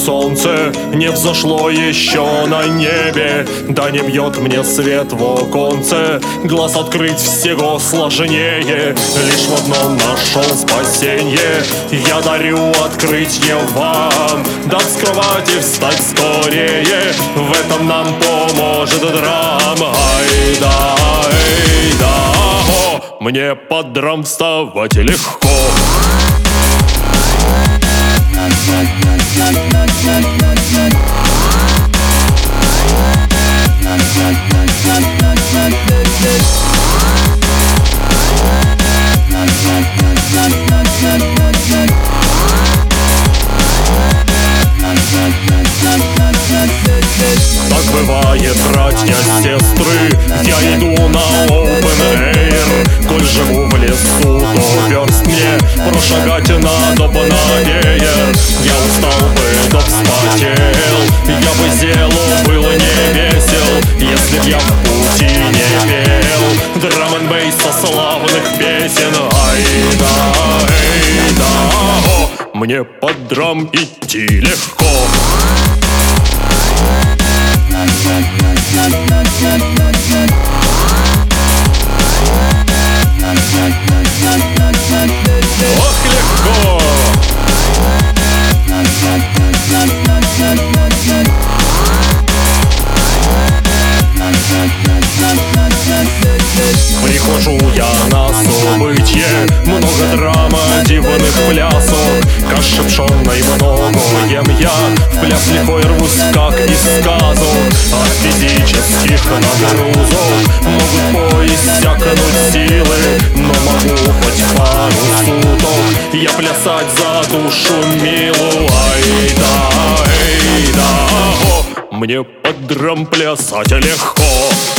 солнце не взошло еще на небе, да не бьет мне свет в оконце. Глаз открыть всего сложнее, лишь в одном нашел спасенье. Я дарю открытие вам, да с кровати встать скорее, в этом нам поможет драм. Ай-да, о, мне под драм вставать легко. Так бывает, братья, сестры, я иду на open air. Коль живу в лесу, то верст мне прошагать надо поновее. Я устал бы, да вспотел, я бы зелу был не весел, если б я в пути не пел драм-н-бейса славных песен. Ай-да, о, мне под драм идти легко. Ох, легко! Прихожу я на событие, много драма, дивных плясов, каши пшённой много ем я, в пляс лихой рвусь, как из сказу. От физических нагрузок могут поиссякнуть силы, но могу хоть пару суток я плясать за душу милую. Ай-да, о, мне под драм плясать легко.